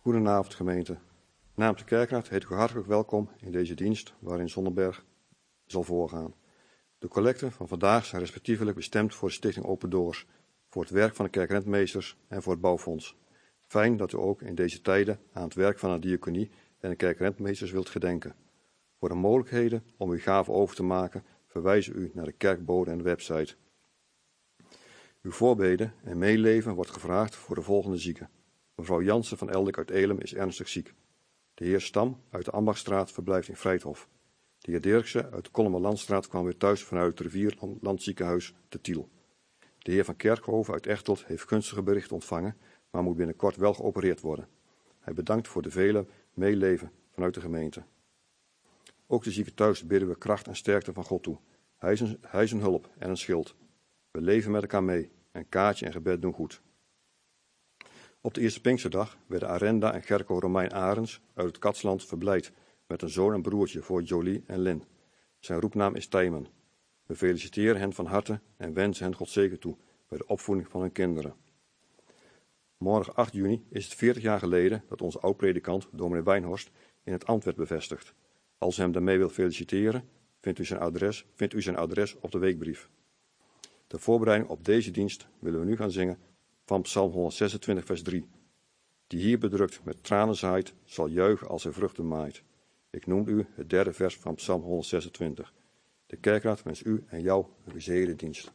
Goedenavond gemeente. Namens de kerkraad heet ik u hartelijk welkom in deze dienst waarin Zonderberg zal voorgaan. De collecten van vandaag zijn respectievelijk bestemd voor de Stichting Open Doors, voor het werk van de kerkrentmeesters en voor het bouwfonds. Fijn dat u ook in deze tijden aan het werk van de diaconie en de kerkrentmeesters wilt gedenken. Voor de mogelijkheden om uw gaven over te maken verwijzen u naar de kerkbode en de website. Uw voorbeden en meeleven wordt gevraagd voor de volgende zieken. Mevrouw Jansen van Eldik uit Elim is ernstig ziek. De heer Stam uit de Ambachtstraat verblijft in Vrijthof. De heer Dirksen uit de Kolmerlandstraat kwam weer thuis vanuit het Rivierlandziekenhuis te Tiel. De heer van Kerkhoven uit Echteld heeft gunstige berichten ontvangen, maar moet binnenkort wel geopereerd worden. Hij bedankt voor de vele meeleven vanuit de gemeente. Ook de zieken thuis bidden we kracht en sterkte van God toe. Hij is een hulp en een schild. We leven met elkaar mee en kaartje en gebed doen goed. Op de eerste Pinksterdag werden Arenda en Gerco Romein Arends uit het Katsland verblijd met een zoon en broertje voor Jolie en Lin. Zijn roepnaam is Tijmen. We feliciteren hen van harte en wensen hen God zegen toe bij de opvoeding van hun kinderen. Morgen 8 juni is het 40 jaar geleden dat onze oud-predikant, dominee Wijnhorst, in het ambt werd bevestigd. Als u hem daarmee wilt feliciteren, vindt u zijn adres op de weekbrief. Ter voorbereiding op deze dienst willen we nu gaan zingen van Psalm 126 vers 3. Die hier bedrukt met tranen zaait, zal juichen als hij vruchten maait. Ik noem u het derde vers van Psalm 126. De kerkraad wens u en jou een gezegende dienst.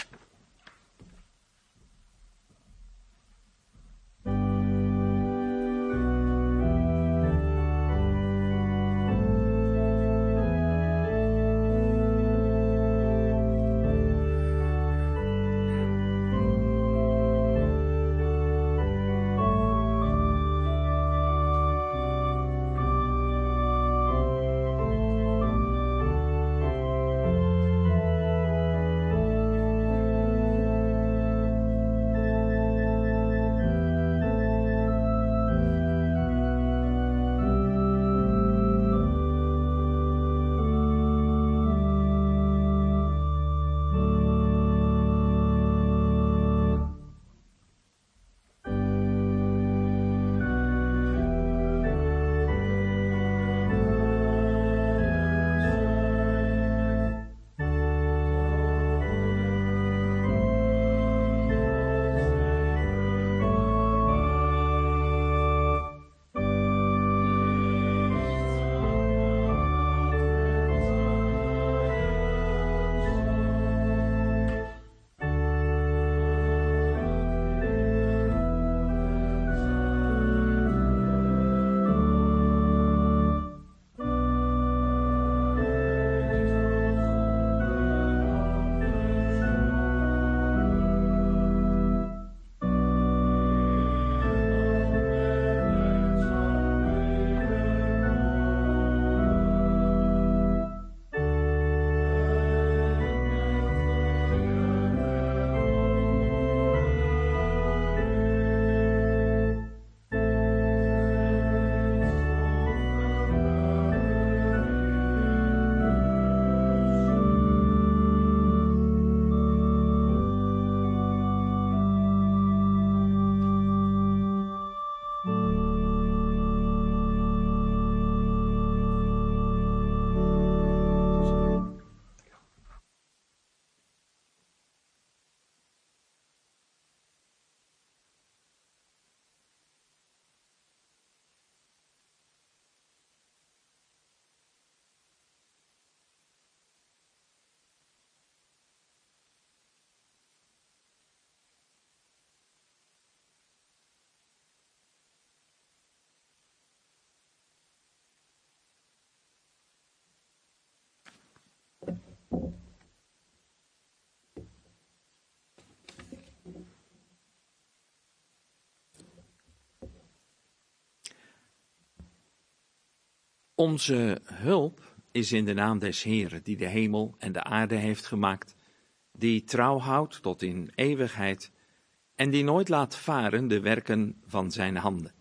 Onze hulp is in de naam des Heeren, die de hemel en de aarde heeft gemaakt, die trouw houdt tot in eeuwigheid en die nooit laat varen de werken van zijn handen.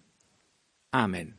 Amen.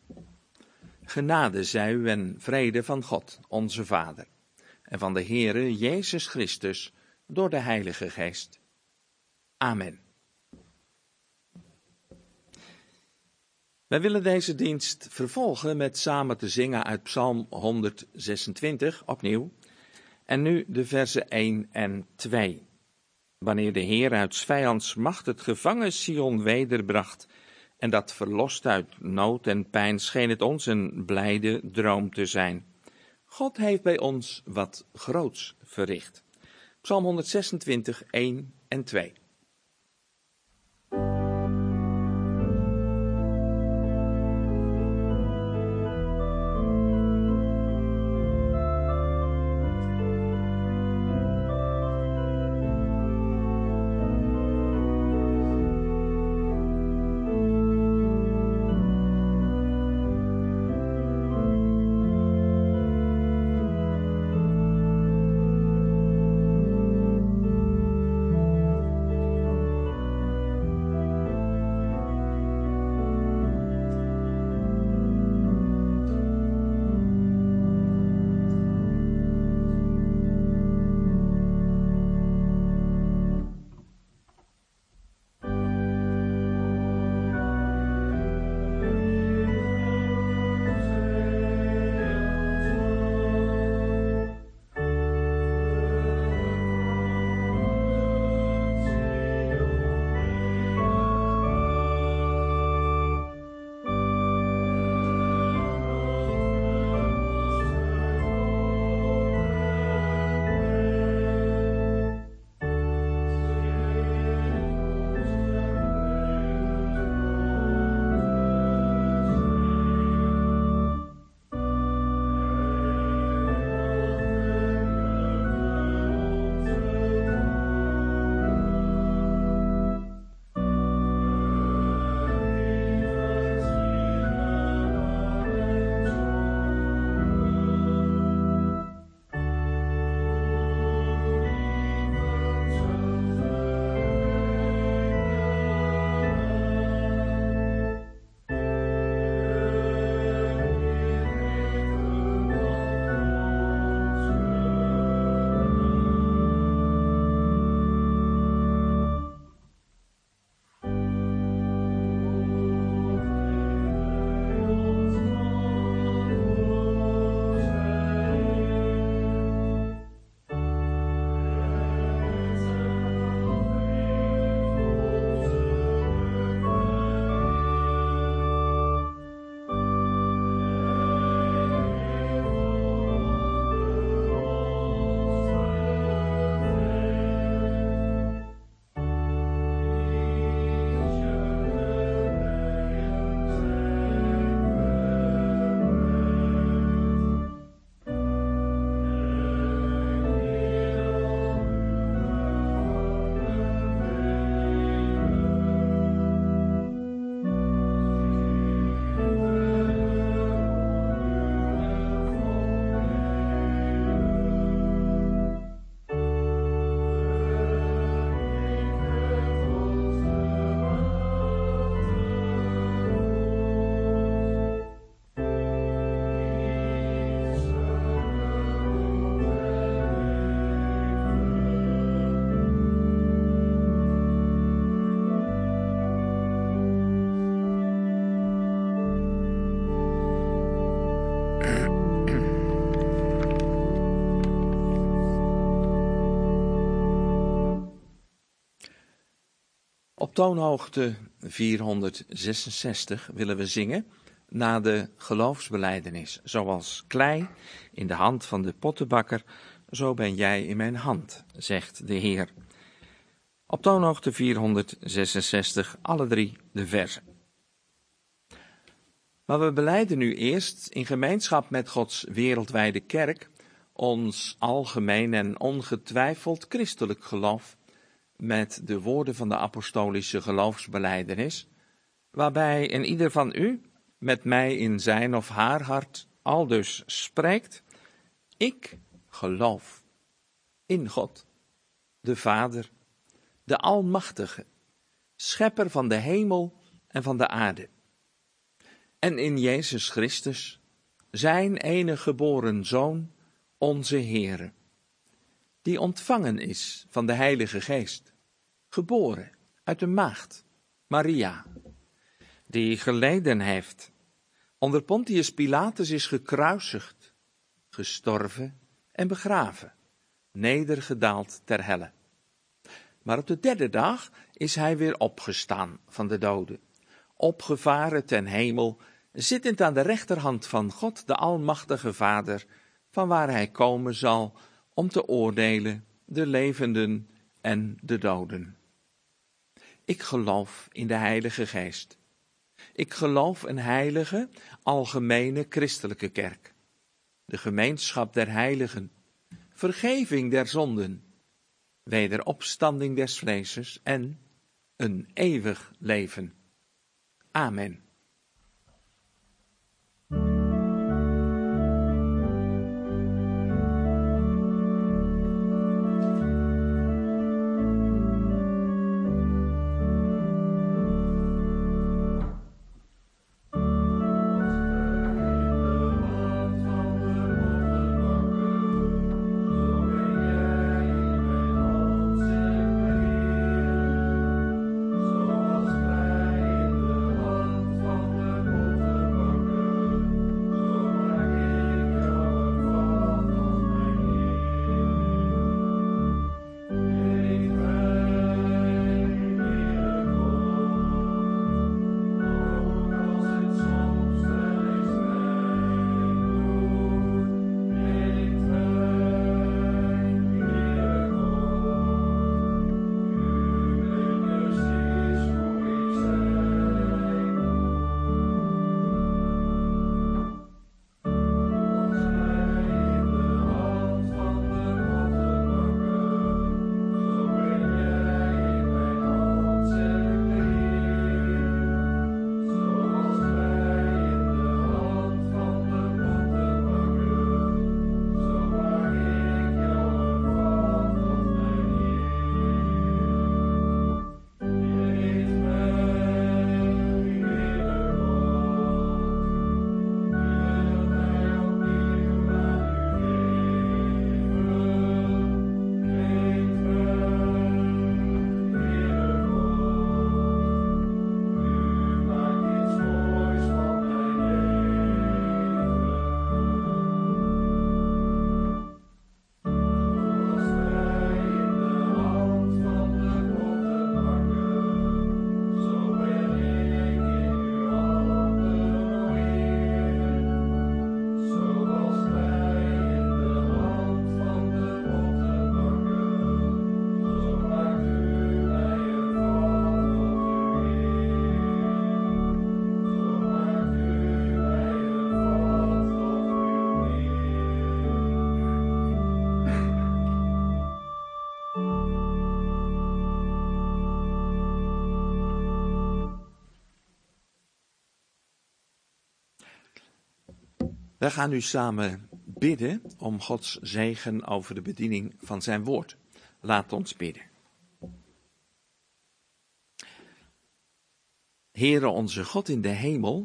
Genade zij u en vrede van God, onze Vader, en van de Heere Jezus Christus, door de Heilige Geest. Amen. Wij willen deze dienst vervolgen met samen te zingen uit Psalm 126, opnieuw. En nu de versen 1 en 2. Wanneer de Heer uit 's vijands macht het gevangen Sion wederbracht, en dat verlost uit nood en pijn, scheen het ons een blijde droom te zijn. God heeft bij ons wat groots verricht. Psalm 126, 1 en 2. Op toonhoogte 466 willen we zingen na de geloofsbelijdenis. Zoals klei in de hand van de pottenbakker, zo ben jij in mijn hand, zegt de Heer. Op toonhoogte 466, alle drie de verzen. Maar we belijden nu eerst in gemeenschap met Gods wereldwijde kerk ons algemeen en ongetwijfeld christelijk geloof met de woorden van de apostolische geloofsbelijdenis, waarbij een ieder van u met mij in zijn of haar hart aldus spreekt: ik geloof in God, de Vader, de Almachtige, schepper van de hemel en van de aarde, en in Jezus Christus, zijn enige geboren Zoon, onze Heere, die ontvangen is van de Heilige Geest, geboren uit de maagd Maria, die geleden heeft, onder Pontius Pilatus is gekruisigd, gestorven en begraven, nedergedaald ter helle. Maar op de derde dag is hij weer opgestaan van de doden, opgevaren ten hemel, zittend aan de rechterhand van God, de Almachtige Vader, van waar hij komen zal om te oordelen de levenden en de doden. Ik geloof in de Heilige Geest. Ik geloof een heilige, algemene christelijke kerk, de gemeenschap der heiligen, vergeving der zonden, wederopstanding des vleeses en een eeuwig leven. Amen. We gaan nu samen bidden om Gods zegen over de bediening van zijn woord. Laat ons bidden. Heere onze God in de hemel,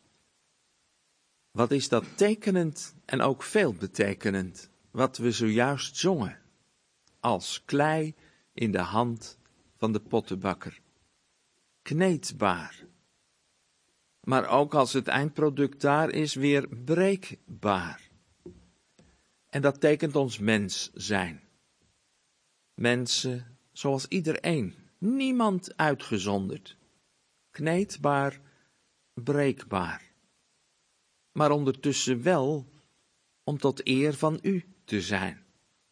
wat is dat tekenend en ook veelbetekenend, wat we zojuist zongen, als klei in de hand van de pottenbakker. Kneedbaar. Maar ook als het eindproduct daar is, weer breekbaar. En dat tekent ons mens zijn. Mensen zoals iedereen, niemand uitgezonderd. Kneedbaar, breekbaar. Maar ondertussen wel om tot eer van u te zijn.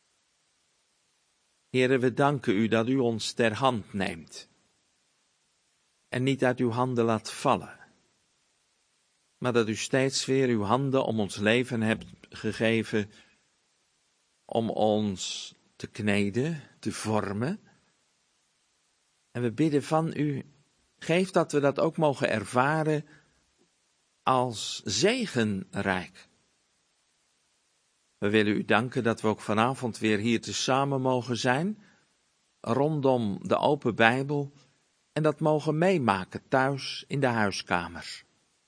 Heere, we danken u dat u ons ter hand neemt. En niet uit uw handen laat vallen. Maar dat u steeds weer uw handen om ons leven hebt gegeven, om ons te kneden, te vormen. En we bidden van u, geef dat we dat ook mogen ervaren als zegenrijk. We willen u danken dat we ook vanavond weer hier tezamen mogen zijn, rondom de open Bijbel, en dat mogen meemaken thuis in de huiskamers.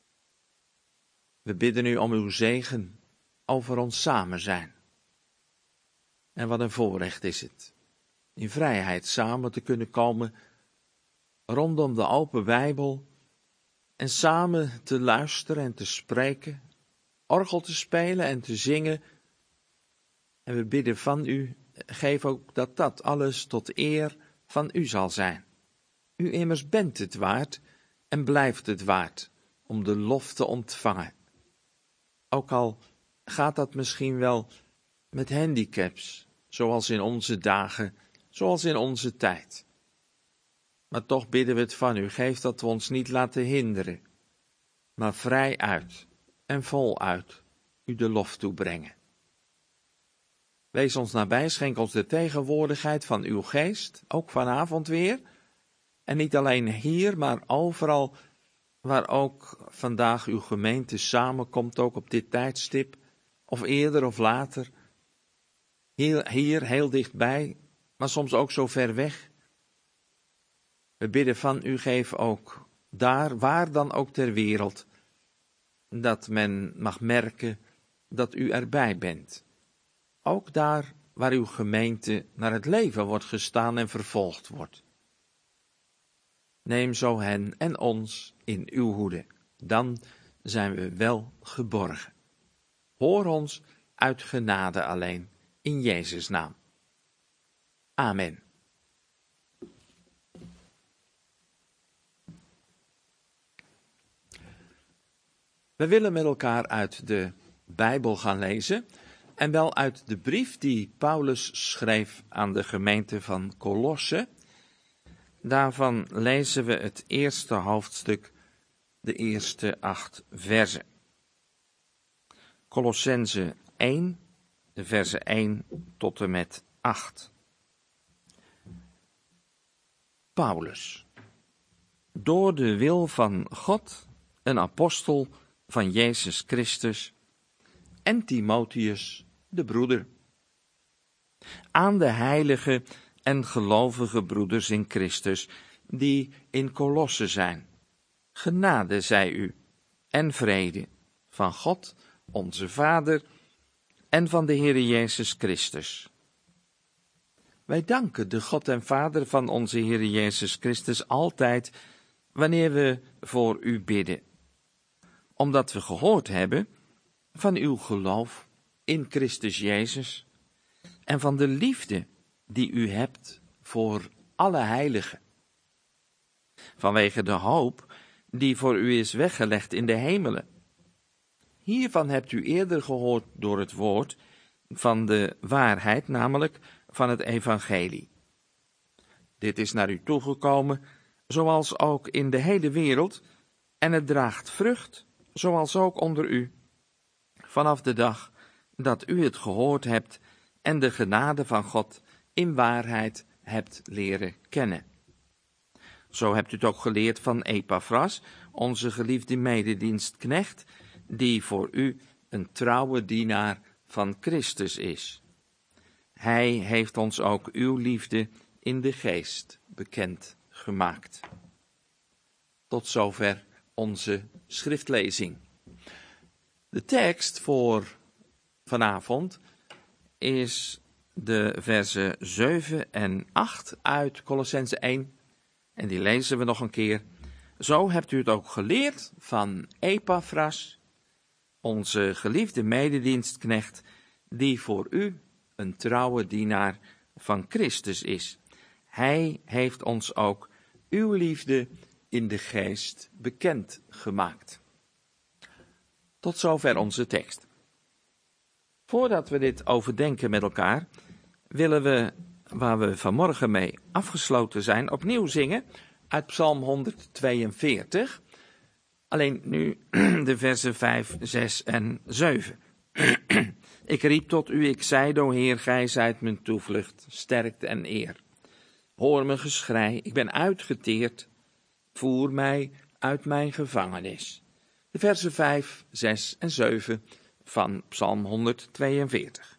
We bidden u om uw zegen over ons samen zijn. En wat een voorrecht is het, in vrijheid samen te kunnen komen rondom de open Bijbel en samen te luisteren en te spreken, orgel te spelen en te zingen. En we bidden van u, geef ook dat dat alles tot eer van u zal zijn. U immers bent het waard en blijft het waard om de lof te ontvangen. Ook al gaat dat misschien wel met handicaps, zoals in onze dagen, zoals in onze tijd. Maar toch bidden we het van u, geef dat we ons niet laten hinderen, maar vrij uit en voluit u de lof toebrengen. Wees ons nabij, schenk ons de tegenwoordigheid van uw geest, ook vanavond weer. En niet alleen hier, maar overal waar ook vandaag uw gemeente samenkomt, ook op dit tijdstip, of eerder of later. Hier heel dichtbij, maar soms ook zo ver weg. We bidden van u, geef ook daar, waar dan ook ter wereld, dat men mag merken dat u erbij bent. Ook daar waar uw gemeente naar het leven wordt gestaan en vervolgd wordt. Neem zo hen en ons in uw hoede, dan zijn we wel geborgen. Hoor ons uit genade alleen, in Jezus' naam. Amen. We willen met elkaar uit de Bijbel gaan lezen, en wel uit de brief die Paulus schreef aan de gemeente van Kolosse. Daarvan lezen we het eerste hoofdstuk, de eerste 8 versen. Kolossenzen 1, de versen 1 tot en met 8. Paulus, door de wil van God, een apostel van Jezus Christus, en Timotheus, de broeder. Aan de heilige en gelovige broeders in Christus, die in Kolosse zijn. Genade zij u, en vrede, van God, onze Vader, en van de Heere Jezus Christus. Wij danken de God en Vader van onze Heere Jezus Christus altijd, wanneer we voor u bidden. Omdat we gehoord hebben van uw geloof in Christus Jezus en van de liefde die u hebt voor alle heiligen. Vanwege de hoop die voor u is weggelegd in de hemelen. Hiervan hebt u eerder gehoord door het woord van de waarheid, namelijk van het evangelie. Dit is naar u toegekomen, zoals ook in de hele wereld, en het draagt vrucht, zoals ook onder u, vanaf de dag dat u het gehoord hebt en de genade van God in waarheid hebt leren kennen. Zo hebt u het ook geleerd van Epaphras, onze geliefde mededienstknecht, die voor u een trouwe dienaar van Christus is. Hij heeft ons ook uw liefde in de geest bekend gemaakt. Tot zover onze schriftlezing. De tekst voor vanavond is de versen 7 en 8 uit Kolossenzen 1. En die lezen we nog een keer. Zo hebt u het ook geleerd van Epaphras, onze geliefde mededienstknecht, die voor u een trouwe dienaar van Christus is. Hij heeft ons ook uw liefde in de geest bekend gemaakt. Tot zover onze tekst. Voordat we dit overdenken met elkaar, willen we, waar we vanmorgen mee afgesloten zijn, opnieuw zingen uit Psalm 142. Alleen nu de versen 5, 6 en 7. Ik riep tot u, ik zei, o Heer, gij zijt mijn toevlucht, sterkte en eer. Hoor mijn geschrei, ik ben uitgeteerd, voer mij uit mijn gevangenis. De versen 5, 6 en 7 van Psalm 142.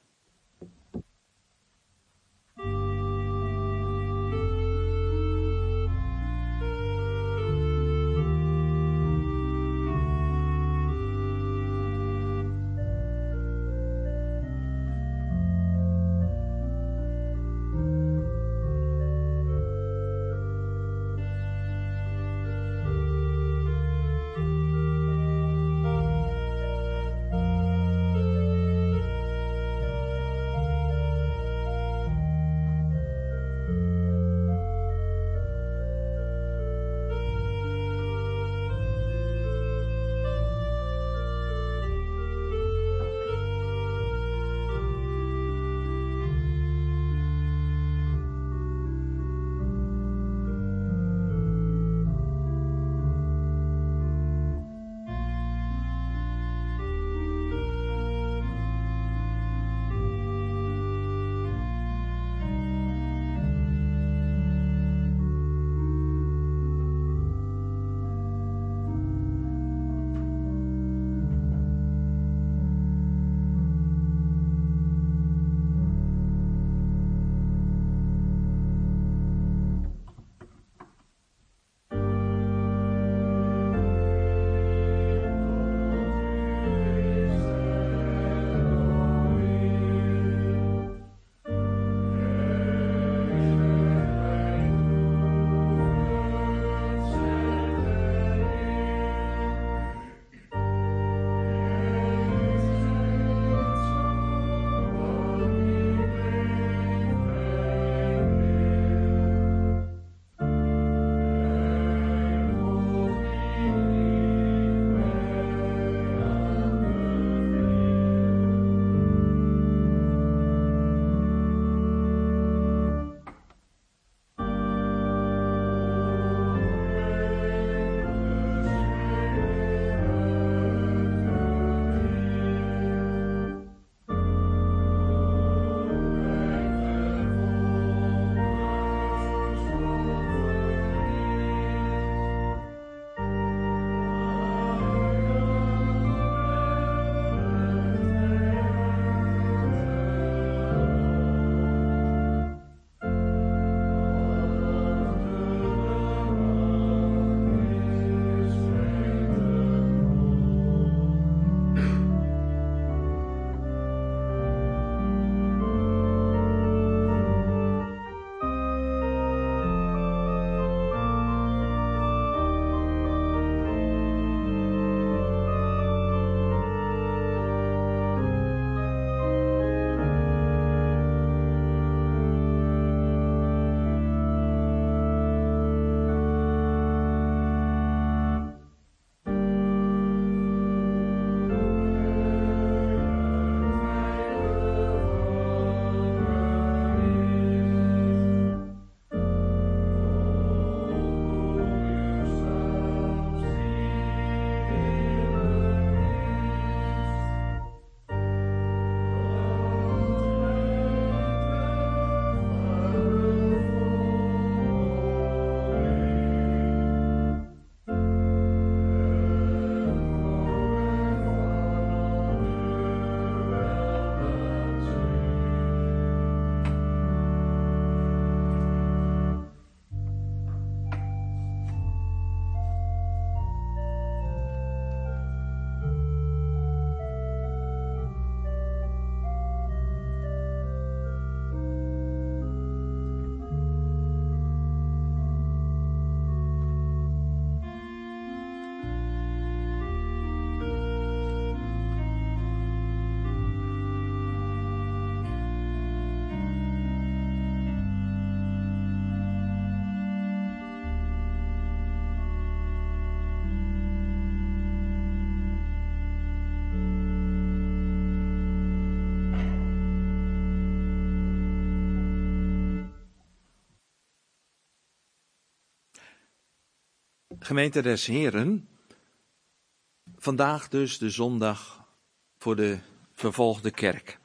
Gemeente des Heren, vandaag dus de zondag voor de vervolgde kerk.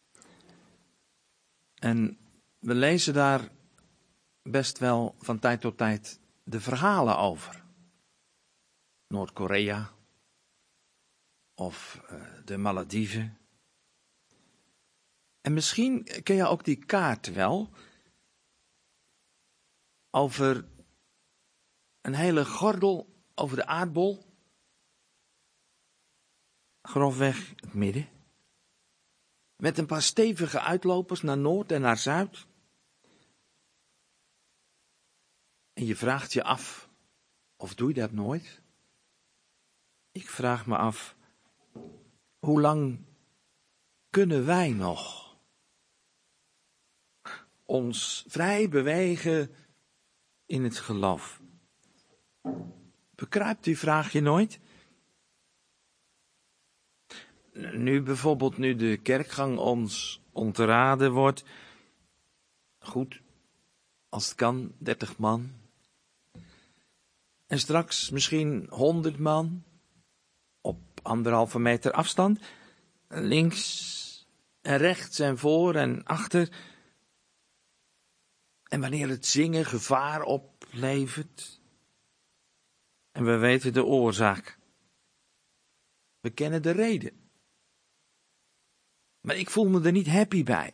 En we lezen daar best wel van tijd tot tijd de verhalen over. Noord-Korea of de Malediven. En misschien ken je ook die kaart wel over een hele gordel over de aardbol. Grofweg het midden. Met een paar stevige uitlopers naar noord en naar zuid. En je vraagt je af, of doe je dat nooit? Ik vraag me af, hoe lang kunnen wij nog ons vrij bewegen in het geloof? Begrijpt u, vraag je nooit? Nu bijvoorbeeld, nu de kerkgang ons ontraden wordt. Goed, als het kan, 30 man. En straks misschien 100 man. Op 1,5 meter afstand. Links en rechts en voor en achter. En wanneer het zingen gevaar oplevert. En we weten de oorzaak. We kennen de reden. Maar ik voel me er niet happy bij.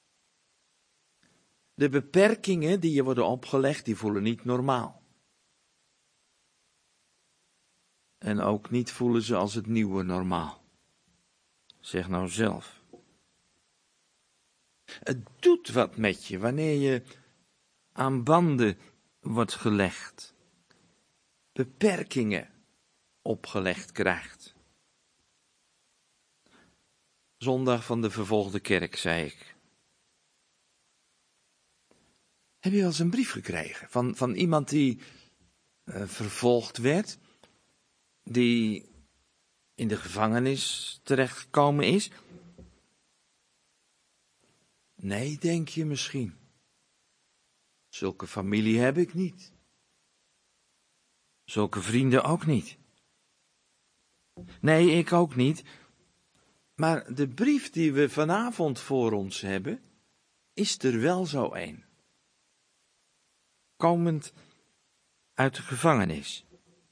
De beperkingen die je worden opgelegd, die voelen niet normaal. En ook niet voelen ze als het nieuwe normaal. Zeg nou zelf. Het doet wat met je wanneer je aan banden wordt gelegd. Beperkingen opgelegd krijgt. Zondag van de vervolgde kerk, zei ik. Heb je wel eens een brief gekregen van iemand die vervolgd werd, die in de gevangenis terechtgekomen is? Nee, denk je misschien. Zulke familie heb ik niet. Zulke vrienden ook niet. Nee, ik ook niet. Maar de brief die we vanavond voor ons hebben, is er wel zo een. Komend uit de gevangenis.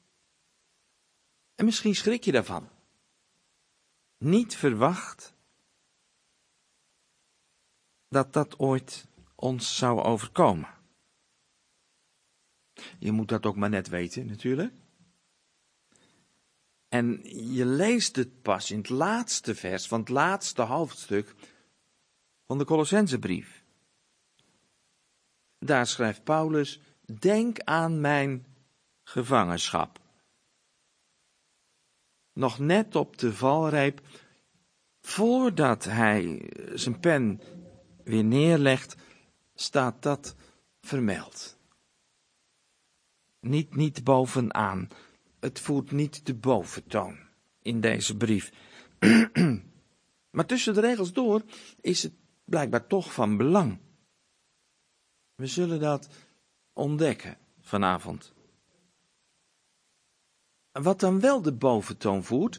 En misschien schrik je daarvan. Niet verwacht dat dat ooit ons zou overkomen. Je moet dat ook maar net weten, natuurlijk. En je leest het pas in het laatste vers van het laatste hoofdstuk van de Colossensebrief. Daar schrijft Paulus, denk aan mijn gevangenschap. Nog net op de valreep, voordat hij zijn pen weer neerlegt, staat dat vermeld. Niet bovenaan. Het voert niet de boventoon in deze brief. Maar tussen de regels door is het blijkbaar toch van belang. We zullen dat ontdekken vanavond. Wat dan wel de boventoon voert,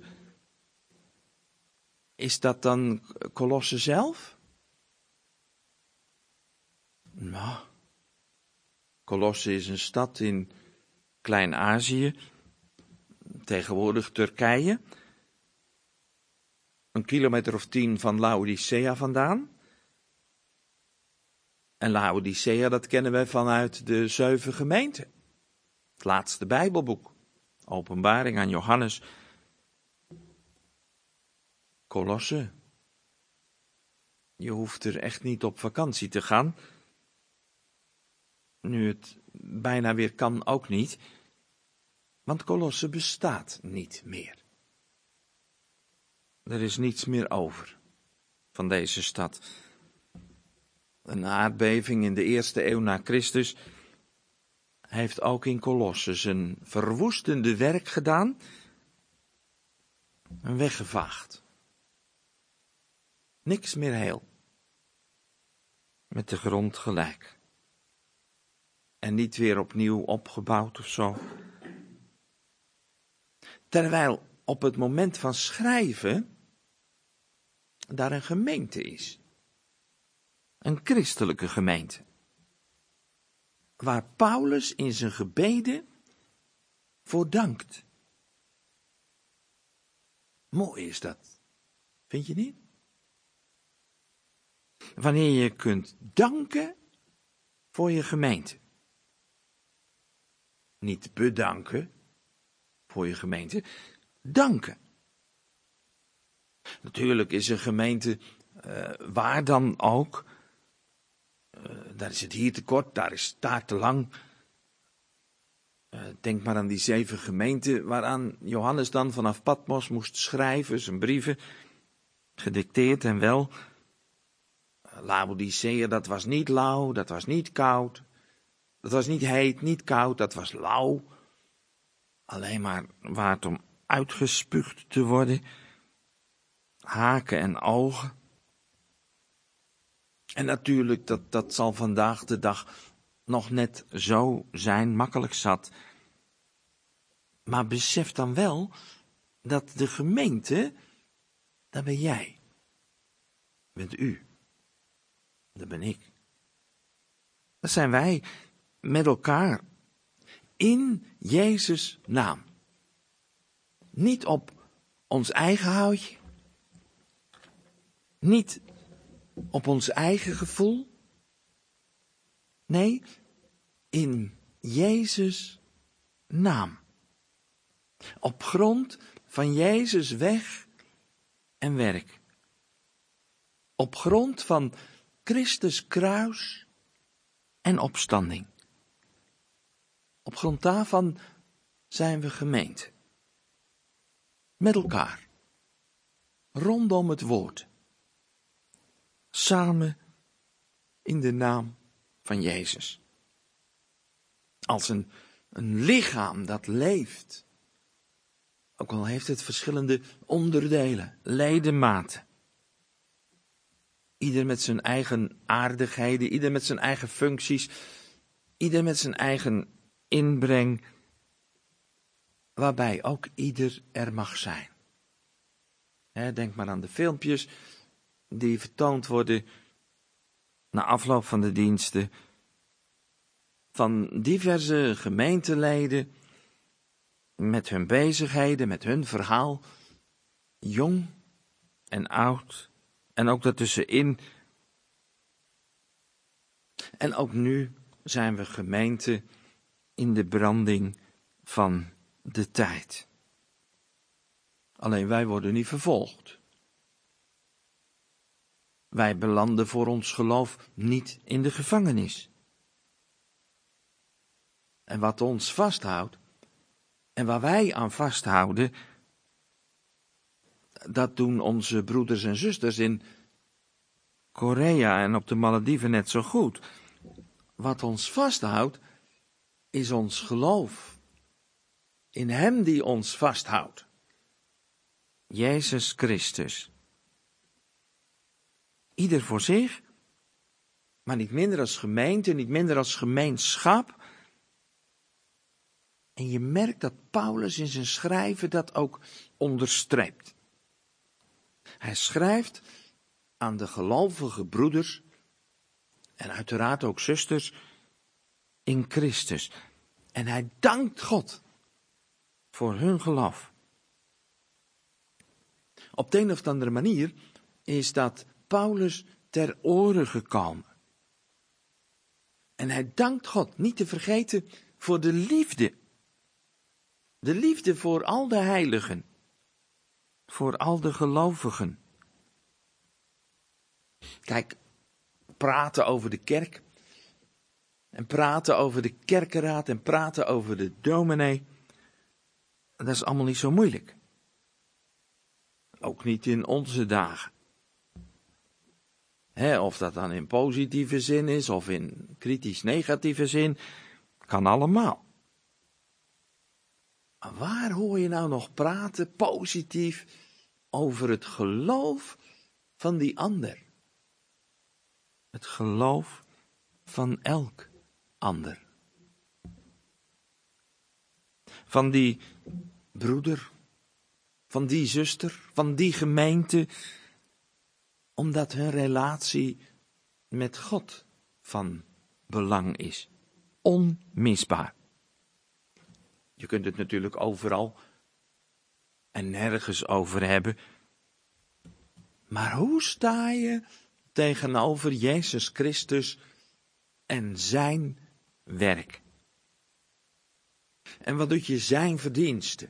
is dat dan Colosse zelf? Nou, Colosse is een stad in Klein-Azië, tegenwoordig Turkije. 1 kilometer of 10 van Laodicea vandaan. En Laodicea, dat kennen we vanuit de 7 gemeenten. Het laatste Bijbelboek. Openbaring aan Johannes. Colosse. Je hoeft er echt niet op vakantie te gaan. Nu het bijna weer kan ook niet. Want Colosse bestaat niet meer. Er is niets meer over van deze stad. Een aardbeving in de 1e eeuw na Christus heeft ook in Colosse zijn verwoestende werk gedaan en weggevaagd. Niks meer heel. Met de grond gelijk. En niet weer opnieuw opgebouwd of zo. Terwijl op het moment van schrijven daar een gemeente is. Een christelijke gemeente. Waar Paulus in zijn gebeden voor dankt. Mooi is dat. Vind je niet? Wanneer je kunt danken voor je gemeente. Niet bedanken voor je gemeente. Danken. Natuurlijk is een gemeente waar dan ook. Daar is het hier te kort, daar is het daar te lang. Denk maar aan die 7 gemeenten waaraan Johannes dan vanaf Patmos moest schrijven, zijn brieven, gedicteerd en wel. Laodicea, dat was niet lauw, dat was niet koud, dat was niet heet, niet koud, dat was lauw. Alleen maar waard om uitgespuugd te worden. Haken en ogen. En natuurlijk, dat zal vandaag de dag nog net zo zijn, makkelijk zat. Maar besef dan wel dat de gemeente, dat ben jij. Bent u. Dat ben ik. Dat zijn wij met elkaar. In Jezus' naam. Niet op ons eigen houtje. Niet op ons eigen gevoel. Nee, in Jezus' naam. Op grond van Jezus' weg en werk. Op grond van Christus kruis en opstanding. Op grond daarvan zijn we gemeente. Met elkaar. Rondom het woord. Samen in de naam van Jezus. Als een lichaam dat leeft. Ook al heeft het verschillende onderdelen, ledematen. Ieder met zijn eigen aardigheden, ieder met zijn eigen functies, ieder met zijn eigen inbreng, waarbij ook ieder er mag zijn. Denk maar aan de filmpjes die vertoond worden na afloop van de diensten van diverse gemeenteleden met hun bezigheden, met hun verhaal, jong en oud en ook daartussenin. En ook nu zijn we gemeente in de branding van de tijd. Alleen wij worden niet vervolgd. Wij belanden voor ons geloof niet in de gevangenis. En wat ons vasthoudt, en waar wij aan vasthouden, dat doen onze broeders en zusters in Korea en op de Malediven net zo goed. Wat ons vasthoudt, is ons geloof in Hem die ons vasthoudt. Jezus Christus. Ieder voor zich, maar niet minder als gemeente, niet minder als gemeenschap. En je merkt dat Paulus in zijn schrijven dat ook onderstreept. Hij schrijft aan de gelovige broeders en uiteraard ook zusters in Christus. En hij dankt God voor hun geloof. Op de een of andere manier is dat Paulus ter oren gekomen. En hij dankt God, niet te vergeten, voor de liefde. De liefde voor al de heiligen. Voor al de gelovigen. Kijk, praten over de kerk. En praten over de kerkenraad. En praten over de dominee. Dat is allemaal niet zo moeilijk. Ook niet in onze dagen. Of dat dan in positieve zin is of in kritisch-negatieve zin, kan allemaal. Maar waar hoor je nou nog praten positief over het geloof van die ander? Het geloof van elk ander. Van die broeder van die zuster, van die gemeente, omdat hun relatie met God van belang is. Onmisbaar. Je kunt het natuurlijk overal en nergens over hebben. Maar hoe sta je tegenover Jezus Christus en zijn werk? En wat doet je zijn verdienste?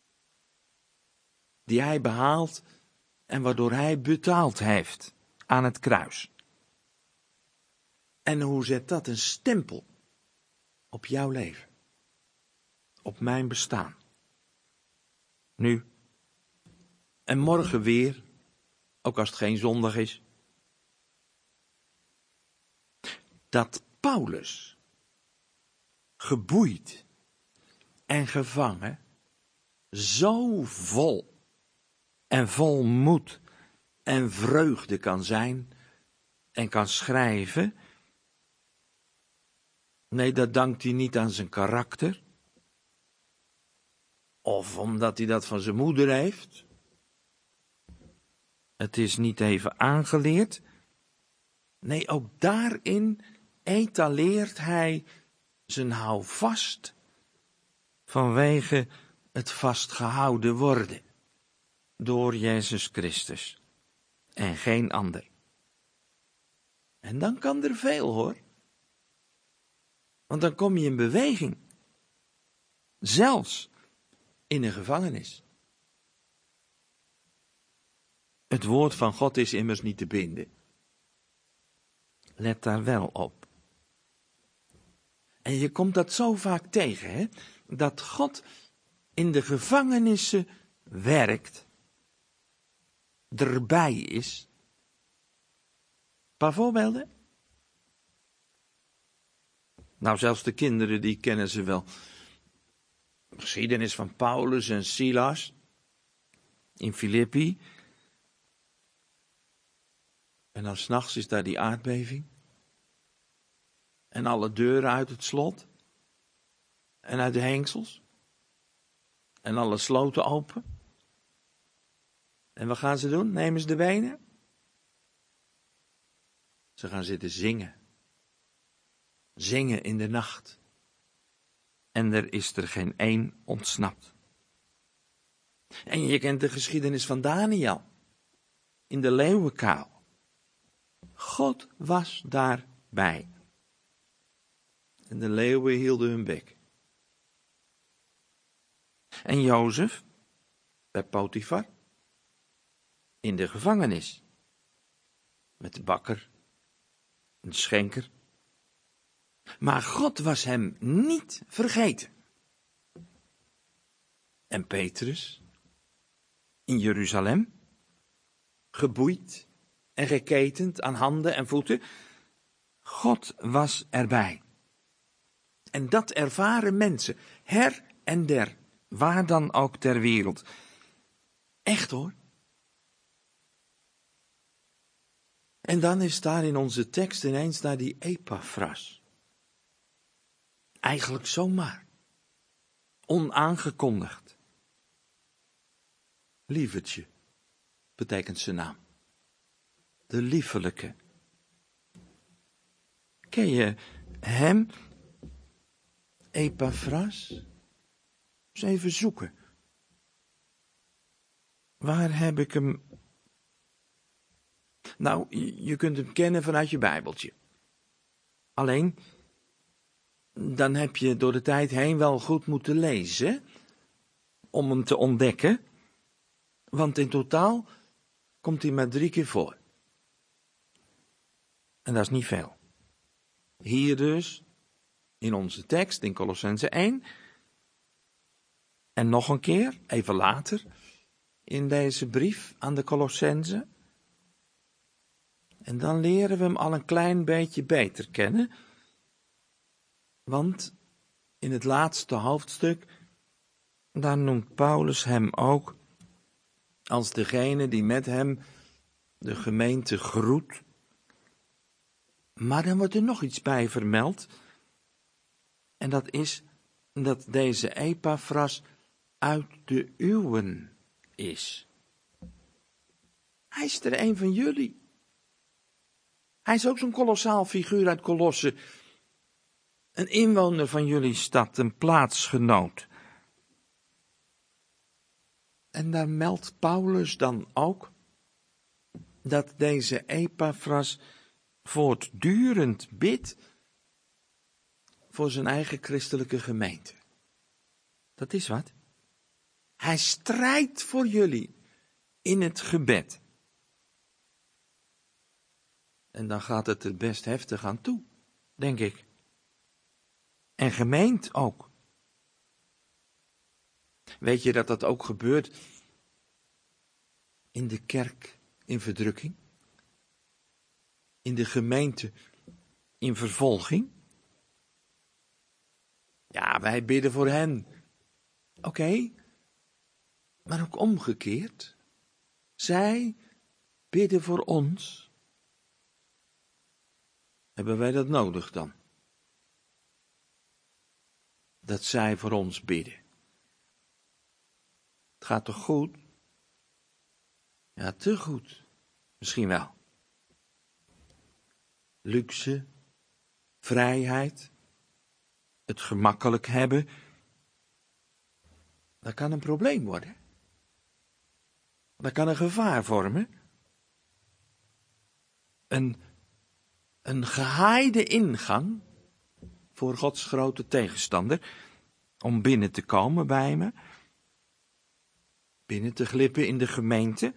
Die hij behaalt en waardoor hij betaald heeft aan het kruis. En hoe zet dat een stempel op jouw leven? Op mijn bestaan. Nu en morgen weer, ook als het geen zondag is. Dat Paulus, geboeid en gevangen, zo vol en vol moed en vreugde kan zijn en kan schrijven. Nee, dat dankt hij niet aan zijn karakter. Of omdat hij dat van zijn moeder heeft. Het is niet even aangeleerd. Nee, ook daarin etaleert hij zijn houvast vanwege het vastgehouden worden door Jezus Christus en geen ander. En dan kan er veel, hoor. Want dan kom je in beweging. Zelfs in een gevangenis. Het woord van God is immers niet te binden. Let daar wel op. En je komt dat zo vaak tegen, hè? Dat God in de gevangenissen werkt, erbij is. Een paar voorbeelden? Nou, zelfs de kinderen, die kennen ze wel. Geschiedenis van Paulus en Silas in Filippi. En dan 's nachts is daar die aardbeving. En alle deuren uit het slot. En uit de hengsels. En alle sloten open. En wat gaan ze doen? Nemen ze de benen? Ze gaan zitten zingen. Zingen in de nacht. En er is er geen één ontsnapt. En je kent de geschiedenis van Daniel. In de leeuwenkuil. God was daarbij. En de leeuwen hielden hun bek. En Jozef, bij Potifar, in de gevangenis. Met de bakker, de schenker. Maar God was hem niet vergeten. En Petrus, in Jeruzalem, geboeid en geketend aan handen en voeten. God was erbij. En dat ervaren mensen, her en der, waar dan ook ter wereld. Echt hoor. En dan is daar in onze tekst ineens daar die Epaphras. Eigenlijk zomaar. Onaangekondigd. Lievertje, betekent zijn naam. De liefelijke. Ken je hem? Epaphras? Eens even zoeken. Waar heb ik hem? Nou, je kunt hem kennen vanuit je Bijbeltje. Alleen, dan heb je door de tijd heen wel goed moeten lezen om hem te ontdekken. Want in totaal komt hij maar 3 keer voor. En dat is niet veel. Hier dus, in onze tekst, in Kolossenzen 1. En nog een keer, even later, in deze brief aan de Kolossenzen. En dan leren we hem al een klein beetje beter kennen. Want in het laatste hoofdstuk, daar noemt Paulus hem ook als degene die met hem de gemeente groet. Maar dan wordt er nog iets bij vermeld. En dat is dat deze Epaphras uit de uwen is. Hij is er een van jullie. Hij is ook zo'n kolossaal figuur uit Kolosse. Een inwoner van jullie stad, een plaatsgenoot. En daar meldt Paulus dan ook dat deze Epaphras voortdurend bidt voor zijn eigen christelijke gemeente. Dat is wat. Hij strijdt voor jullie in het gebed. En dan gaat het er best heftig aan toe, denk ik. En gemeend ook. Weet je dat dat ook gebeurt in de kerk in verdrukking? In de gemeente in vervolging? Ja, wij bidden voor hen. Oké, maar ook omgekeerd. Zij bidden voor ons. Hebben wij dat nodig dan? Dat zij voor ons bidden. Het gaat toch goed? Ja, te goed. Misschien wel. Luxe, vrijheid, het gemakkelijk hebben. Dat kan een probleem worden. Dat kan een gevaar vormen. Een gehaaide ingang voor Gods grote tegenstander om binnen te komen bij me. Binnen te glippen in de gemeente.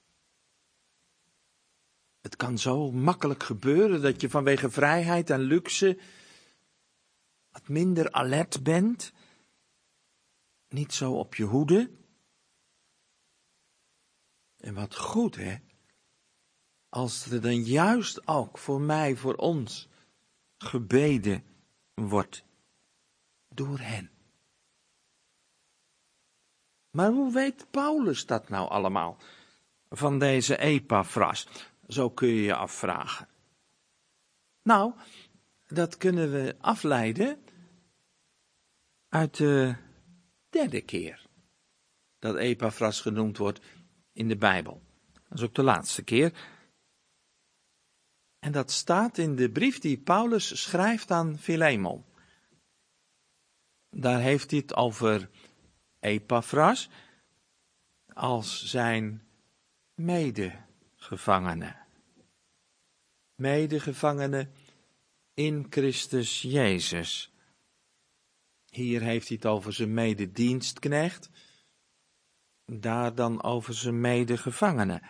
Het kan zo makkelijk gebeuren dat je vanwege vrijheid en luxe wat minder alert bent. Niet zo op je hoede. En wat goed, hè? Als er dan juist ook voor mij, voor ons, gebeden wordt door hen. Maar hoe weet Paulus dat nou allemaal? Van deze Epaphras, zo kun je je afvragen. Nou, dat kunnen we afleiden uit de derde keer dat Epaphras genoemd wordt in de Bijbel. Dat is ook de laatste keer. En dat staat in de brief die Paulus schrijft aan Filemon. Daar heeft hij het over Epaphras als zijn medegevangene. Medegevangene in Christus Jezus. Hier heeft hij het over zijn mededienstknecht. Daar dan over zijn medegevangene.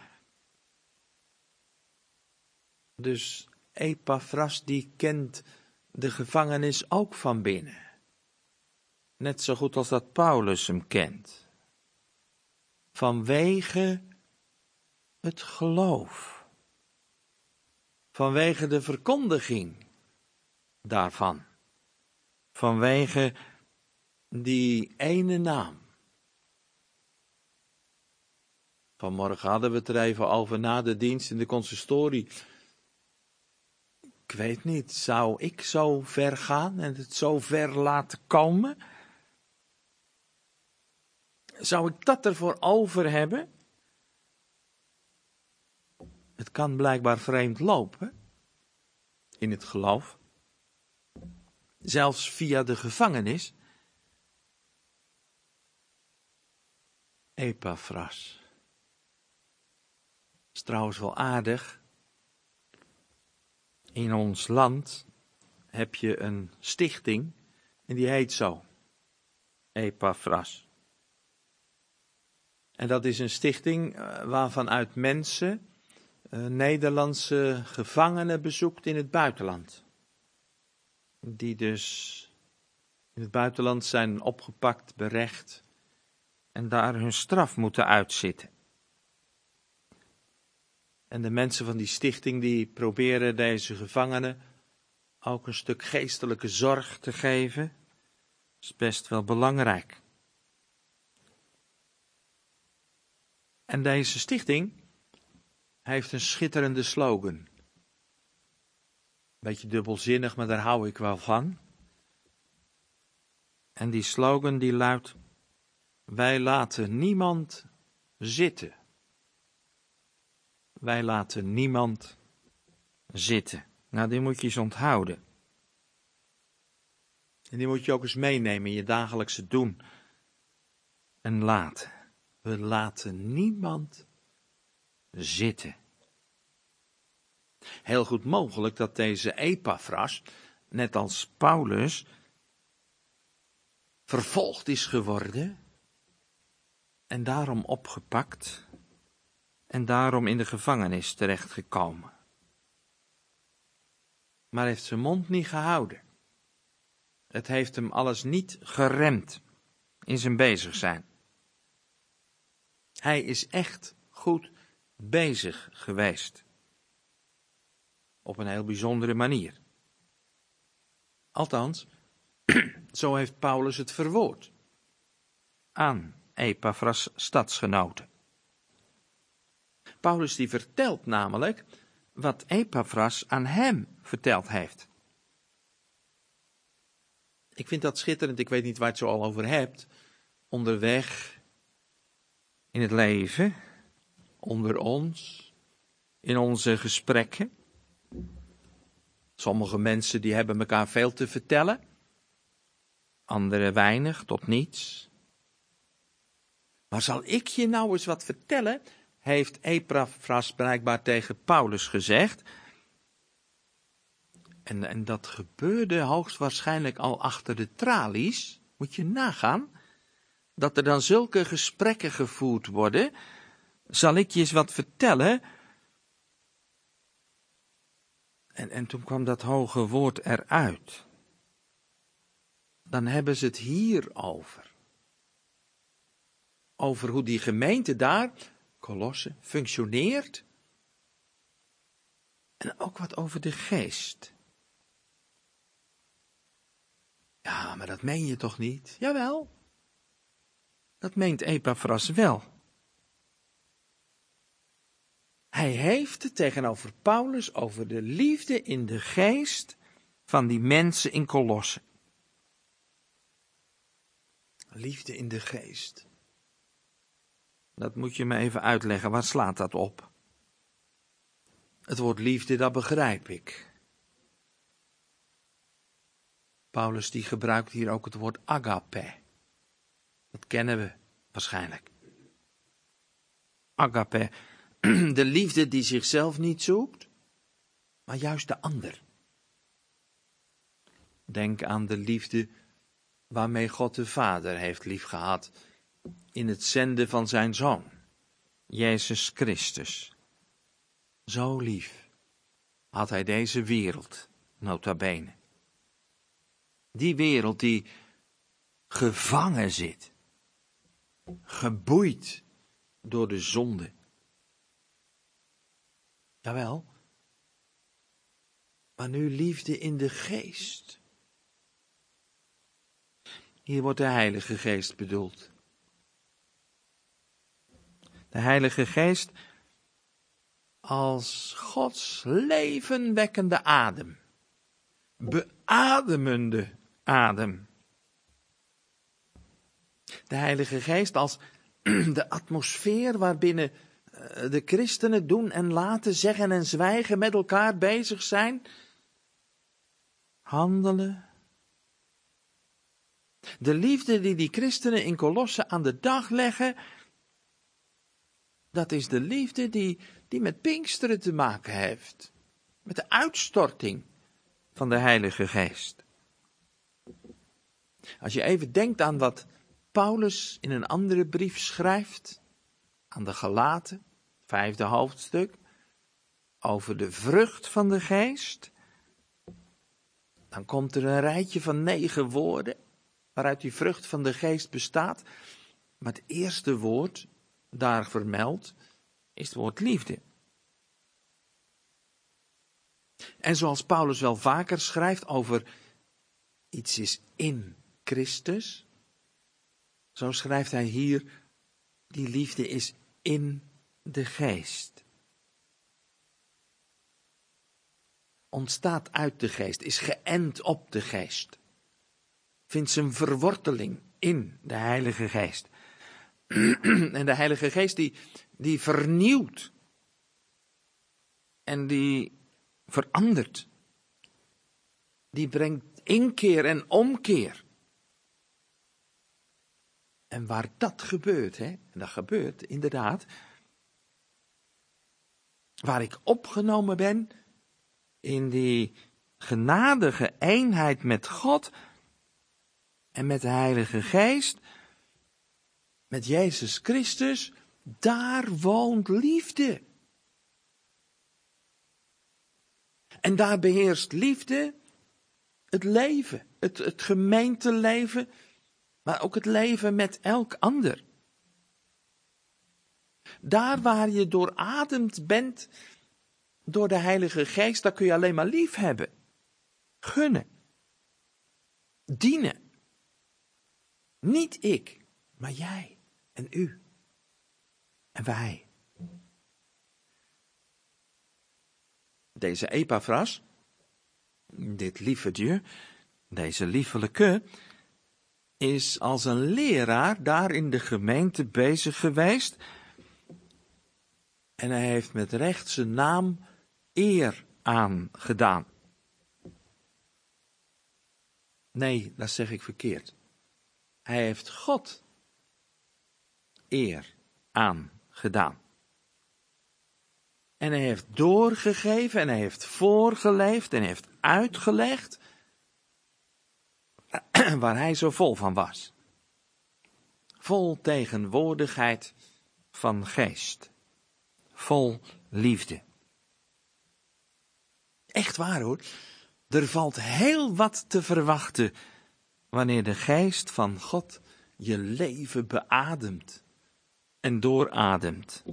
Dus Epaphras die kent de gevangenis ook van binnen. Net zo goed als dat Paulus hem kent. Vanwege het geloof. Vanwege de verkondiging daarvan. Vanwege die ene naam. Vanmorgen hadden we het er even over na de dienst in de consistorie. Ik weet niet, zou ik zo ver gaan en het zo ver laten komen? Zou ik dat ervoor over hebben? Het kan blijkbaar vreemd lopen in het geloof. Zelfs via de gevangenis. Epaphras. Is trouwens wel aardig. In ons land heb je een stichting en die heet zo. Epaphras. En dat is een stichting waarvan uit mensen Nederlandse gevangenen bezoekt in het buitenland. Die dus in het buitenland zijn opgepakt, berecht en daar hun straf moeten uitzitten. En de mensen van die stichting die proberen deze gevangenen ook een stuk geestelijke zorg te geven. Dat is best wel belangrijk. En deze stichting heeft een schitterende slogan. Beetje dubbelzinnig, maar daar hou ik wel van. En die slogan die luidt: wij laten niemand zitten. Wij laten niemand zitten. Nou, die moet je eens onthouden. En die moet je ook eens meenemen in je dagelijkse doen en laten. We laten niemand zitten. Heel goed mogelijk dat deze Epaphras, net als Paulus, vervolgd is geworden en daarom opgepakt en daarom in de gevangenis terechtgekomen. Maar heeft zijn mond niet gehouden. Het heeft hem alles niet geremd in zijn bezig zijn. Hij is echt goed bezig geweest. Op een heel bijzondere manier. Althans, zo heeft Paulus het verwoord aan Epaphras' stadsgenoten. Paulus die vertelt namelijk wat Epaphras aan hem verteld heeft. Ik vind dat schitterend, ik weet niet waar je het zo al over hebt. Onderweg, in het leven, onder ons, in onze gesprekken. Sommige mensen die hebben elkaar veel te vertellen. Anderen weinig tot niets. Maar zal ik je nou eens wat vertellen? Heeft Epaphras blijkbaar tegen Paulus gezegd. En dat gebeurde hoogstwaarschijnlijk al achter de tralies. Moet je nagaan. Dat er dan zulke gesprekken gevoerd worden. Zal ik je eens wat vertellen? En toen kwam dat hoge woord eruit. Dan hebben ze het hier over. Over hoe die gemeente daar, Kolosse, functioneert. En ook wat over de geest. Ja, maar dat meen je toch niet? Jawel. Dat meent Epaphras wel. Hij heeft het tegenover Paulus over de liefde in de geest van die mensen in Kolosse. Liefde in de geest. Dat moet je me even uitleggen, waar slaat dat op? Het woord liefde, dat begrijp ik. Paulus die gebruikt hier ook het woord agape. Dat kennen we waarschijnlijk. Agape, de liefde die zichzelf niet zoekt, maar juist de ander. Denk aan de liefde waarmee God de Vader heeft liefgehad in het zenden van zijn Zoon, Jezus Christus. Zo lief had hij deze wereld, nota bene. Die wereld die gevangen zit, geboeid door de zonde. Jawel, maar nu liefde in de geest. Hier wordt de Heilige Geest bedoeld. De Heilige Geest als Gods levenwekkende adem. Beademende adem. De Heilige Geest als de atmosfeer waarbinnen de christenen doen en laten, zeggen en zwijgen, met elkaar bezig zijn. Handelen. De liefde die christenen in Kolosse aan de dag leggen, dat is de liefde die met Pinksteren te maken heeft. Met de uitstorting van de Heilige Geest. Als je even denkt aan wat Paulus in een andere brief schrijft, aan de Galaten, 5e hoofdstuk, over de vrucht van de Geest, dan komt er een rijtje van 9 woorden, waaruit die vrucht van de Geest bestaat. Maar het eerste woord, daar vermeld, is het woord liefde. En zoals Paulus wel vaker schrijft over iets is in Christus, zo schrijft hij hier, die liefde is in de geest. Ontstaat uit de geest, is geënt op de geest. Vindt zijn verworteling in de Heilige Geest. En de Heilige Geest die vernieuwt. En die verandert. Die brengt inkeer en omkeer. En waar dat gebeurt, en dat gebeurt inderdaad, waar ik opgenomen ben in die genadige eenheid met God en met de Heilige Geest, met Jezus Christus, daar woont liefde. En daar beheerst liefde het leven, het gemeenteleven, maar ook het leven met elk ander. Daar waar je doorademd bent door de Heilige Geest, daar kun je alleen maar lief hebben, gunnen, dienen. Niet ik, maar jij en u en wij. Deze Epaphras, dit liefetje, deze liefelijke, is als een leraar daar in de gemeente bezig geweest. En hij heeft met recht zijn naam eer aangedaan. Nee, dat zeg ik verkeerd. Hij heeft God eer aangedaan. En hij heeft doorgegeven en hij heeft voorgeleefd en hij heeft uitgelegd waar hij zo vol van was. Vol tegenwoordigheid van geest. Vol liefde. Echt waar hoor. Er valt heel wat te verwachten wanneer de geest van God je leven beademt en doorademt.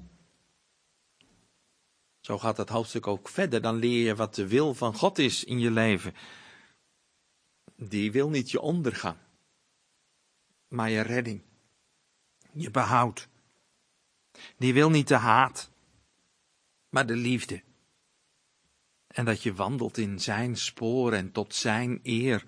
Zo gaat het hoofdstuk ook verder. Dan leer je wat de wil van God is in je leven. Die wil niet je ondergang, maar je redding, je behoud. Die wil niet de haat, maar de liefde. En dat je wandelt in zijn spoor en tot zijn eer.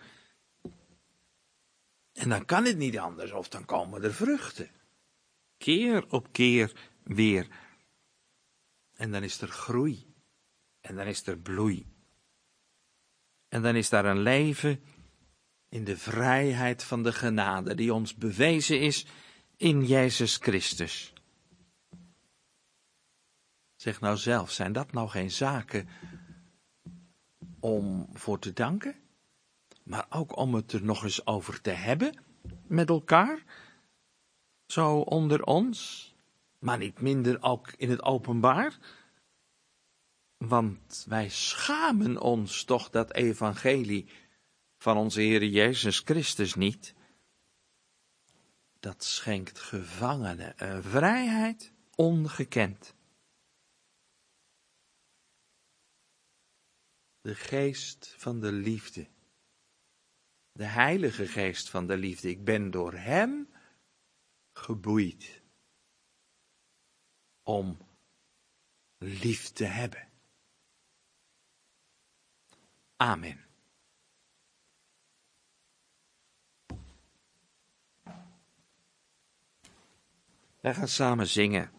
En dan kan het niet anders, of dan komen er vruchten. Keer op keer weer. En dan is er groei. En dan is er bloei. En dan is daar een leven in de vrijheid van de genade die ons bewezen is in Jezus Christus. Zeg nou zelf, zijn dat nou geen zaken om voor te danken? Maar ook om het er nog eens over te hebben met elkaar? Zo onder ons, maar niet minder ook in het openbaar? Want wij schamen ons toch dat evangelie van onze Heer Jezus Christus niet. Dat schenkt gevangenen een vrijheid ongekend. De geest van de liefde. De Heilige Geest van de liefde. Ik ben door hem geboeid om lief te hebben. Amen. Wij gaan samen zingen.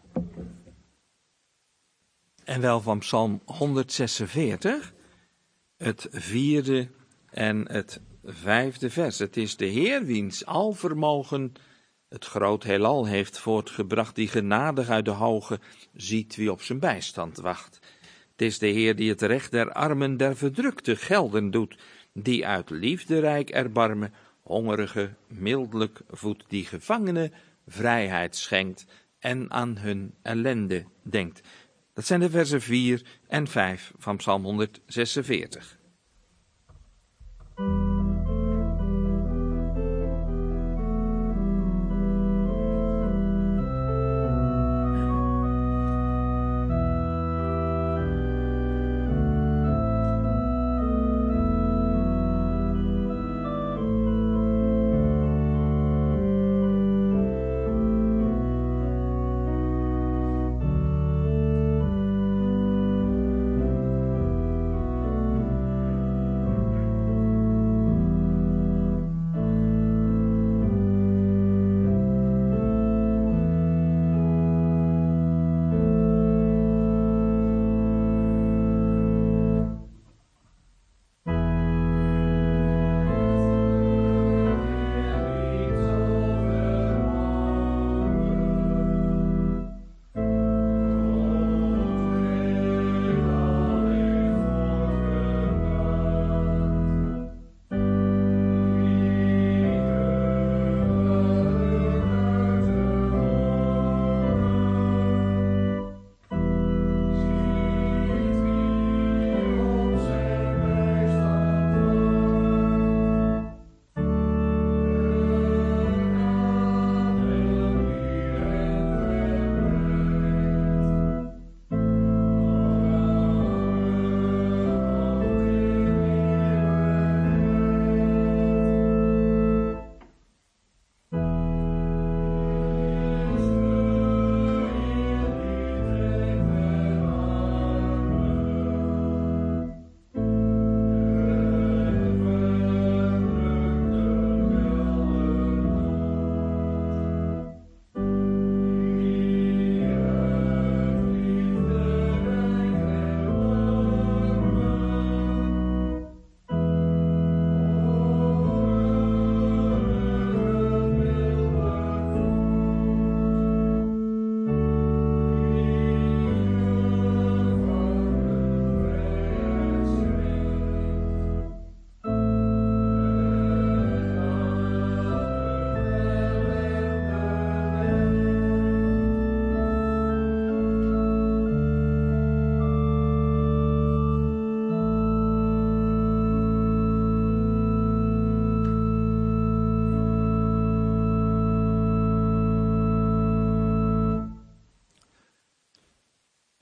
En wel van Psalm 146, het 4e en het 5e vers. Het is de Heer wiens alvermogen het groot heelal heeft voortgebracht, die genadig uit de hoge ziet wie op zijn bijstand wacht. Het is de Heer die het recht der armen der verdrukte gelden doet, die uit liefde rijk erbarmen, hongerige mildelijk voedt, die gevangenen vrijheid schenkt en aan hun ellende denkt. Dat zijn de versen 4 en 5 van Psalm 146.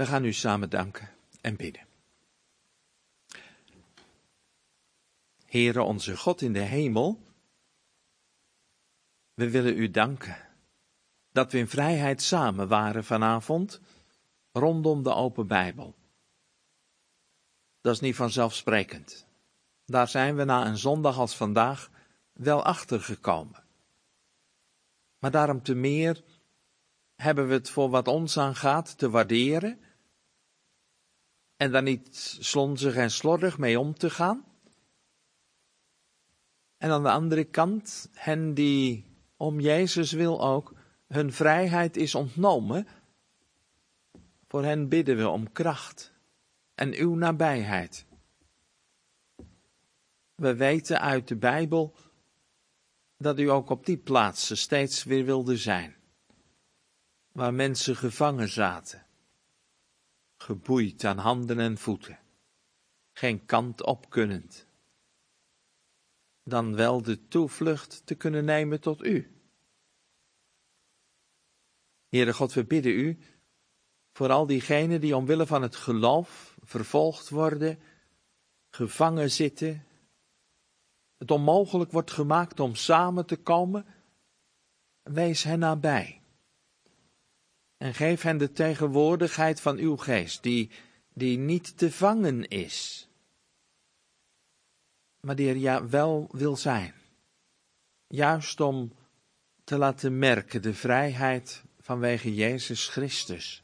We gaan u samen danken en bidden. Heere onze God in de hemel, we willen u danken dat we in vrijheid samen waren vanavond rondom de open Bijbel. Dat is niet vanzelfsprekend. Daar zijn we na een zondag als vandaag wel achter gekomen. Maar daarom te meer hebben we het voor wat ons aangaat te waarderen en daar niet slonzig en slordig mee om te gaan. En aan de andere kant, hen die om Jezus wil ook hun vrijheid is ontnomen, voor hen bidden we om kracht en uw nabijheid. We weten uit de Bijbel dat u ook op die plaatsen steeds weer wilde zijn, waar mensen gevangen zaten, geboeid aan handen en voeten, geen kant op kunnend, dan wel de toevlucht te kunnen nemen tot u. Heere God, we bidden u voor al diegenen die omwille van het geloof vervolgd worden, gevangen zitten, het onmogelijk wordt gemaakt om samen te komen, wees hen nabij. En geef hen de tegenwoordigheid van uw geest, die niet te vangen is, maar die er ja wel wil zijn. Juist om te laten merken de vrijheid vanwege Jezus Christus.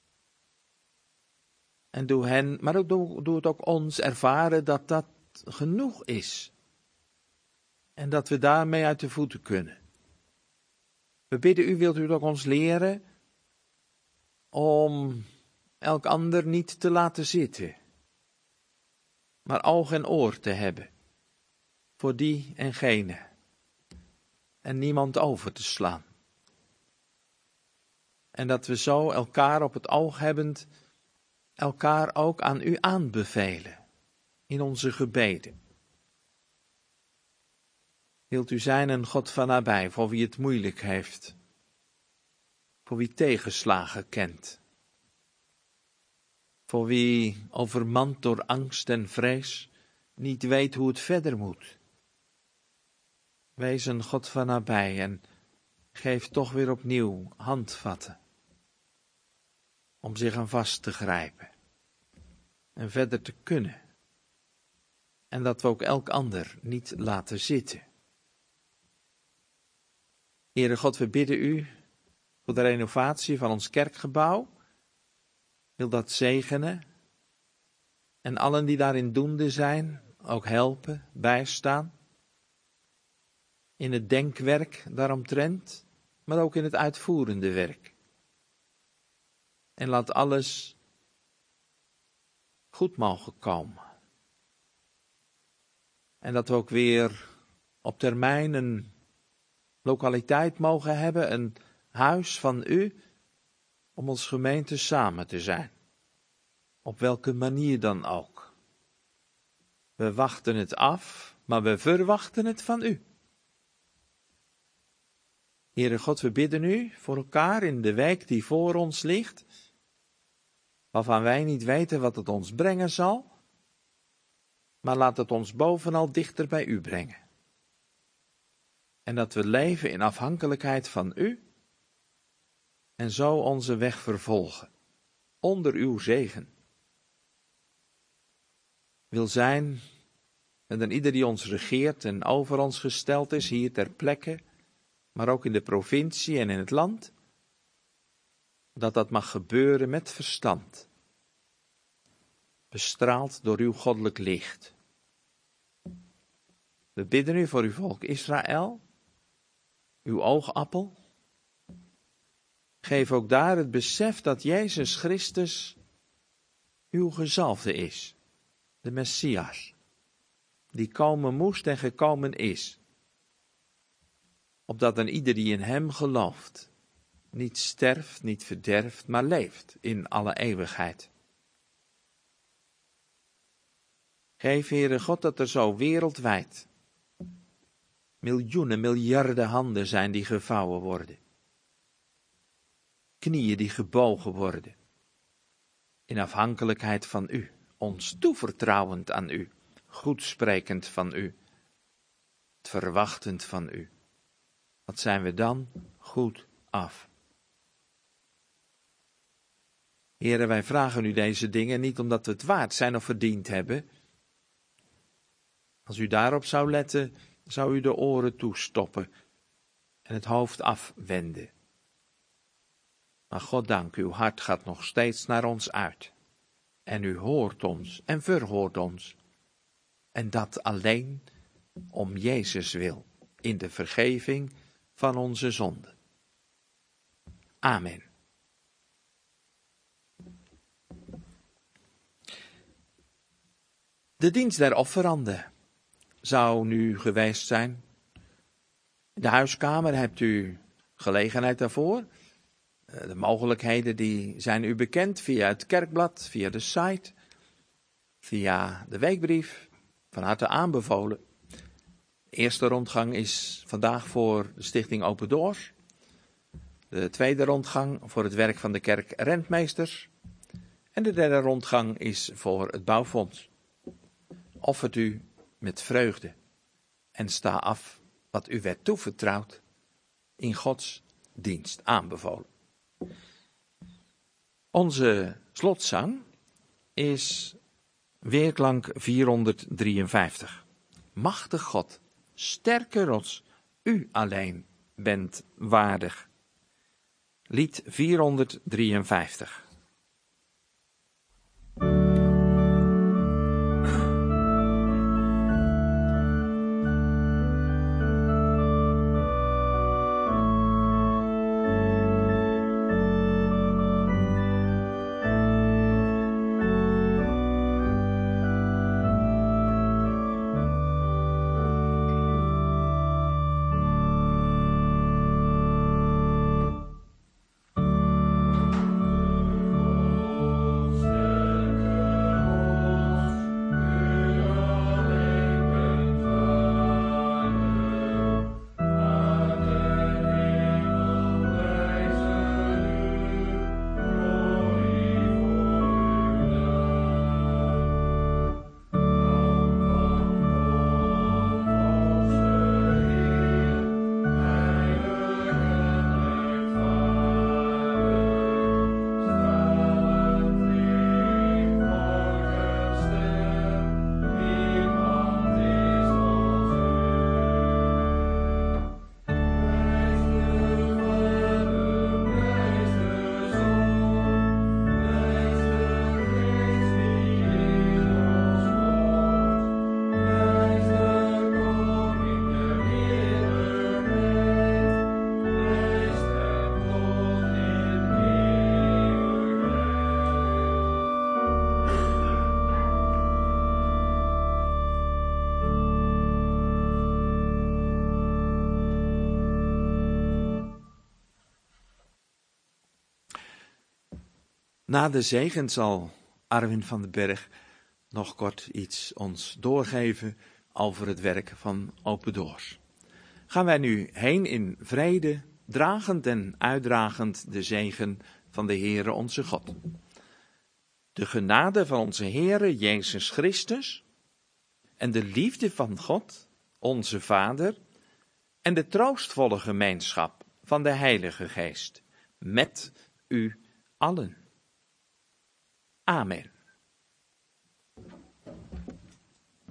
En doe hen, maar ook doe het ook ons ervaren dat dat genoeg is. En dat we daarmee uit de voeten kunnen. We bidden u, wilt u ook ons leren om elk ander niet te laten zitten, maar oog en oor te hebben voor die en gene en niemand over te slaan. En dat we zo elkaar op het oog hebbend, elkaar ook aan u aanbevelen in onze gebeden. Wilt u zijn een God van nabij, voor wie het moeilijk heeft, voor wie tegenslagen kent, voor wie overmand door angst en vrees niet weet hoe het verder moet. Wees een God van nabij en geef toch weer opnieuw handvatten om zich aan vast te grijpen en verder te kunnen. En dat we ook elk ander niet laten zitten. Heere God, we bidden u voor de renovatie van ons kerkgebouw. Wil dat zegenen. En allen die daarin doende zijn, ook helpen, bijstaan. In het denkwerk daaromtrent, maar ook in het uitvoerende werk. En laat alles goed mogen komen. En dat we ook weer op termijn een lokaliteit mogen hebben, een huis van u, om als gemeente samen te zijn. Op welke manier dan ook. We wachten het af, maar we verwachten het van u. Heere God, we bidden u voor elkaar in de week die voor ons ligt, waarvan wij niet weten wat het ons brengen zal, maar laat het ons bovenal dichter bij u brengen. En dat we leven in afhankelijkheid van u en zo onze weg vervolgen, onder uw zegen. Wil zijn met een ieder die ons regeert en over ons gesteld is, hier ter plekke, maar ook in de provincie en in het land, dat dat mag gebeuren met verstand, bestraald door uw goddelijk licht. We bidden u voor uw volk Israël, uw oogappel. Geef ook daar het besef dat Jezus Christus uw gezalfde is, de Messias, die komen moest en gekomen is, opdat een ieder die in hem gelooft, niet sterft, niet verderft, maar leeft in alle eeuwigheid. Geef, Heere God, dat er zo wereldwijd miljoenen, miljarden handen zijn die gevouwen worden. Knieën die gebogen worden. in afhankelijkheid van u, ons toevertrouwend aan u, goed sprekend van u, verwachtend van u. Wat zijn we dan goed af? Heren, wij vragen u deze dingen niet omdat we het waard zijn of verdiend hebben. Als u daarop zou letten, zou u de oren toestoppen en het hoofd afwenden. Maar God dank, uw hart gaat nog steeds naar ons uit. En u hoort ons en verhoort ons. En dat alleen om Jezus wil, in de vergeving van onze zonden. Amen. De dienst der offeranden zou nu geweest zijn. In de huiskamer hebt u gelegenheid daarvoor. De mogelijkheden die zijn u bekend via het kerkblad, via de site, via de weekbrief. Van harte aanbevolen. De eerste rondgang is vandaag voor de Stichting Open Doors. De tweede rondgang voor het werk van de kerk Rentmeesters. En de derde rondgang is voor het bouwfonds. Offert u met vreugde en sta af wat u werd toevertrouwd in Gods dienst aanbevolen. Onze slotzang is weerklank 453. Machtig God, sterke rots, u alleen bent waardig. Lied 453. Na de zegen zal Arwin van den Berg nog kort iets ons doorgeven over het werk van Open Doors. Gaan wij nu heen in vrede, dragend en uitdragend de zegen van de Heere onze God. De genade van onze Heere Jezus Christus en de liefde van God, onze Vader, en de troostvolle gemeenschap van de Heilige Geest met u allen. Amen.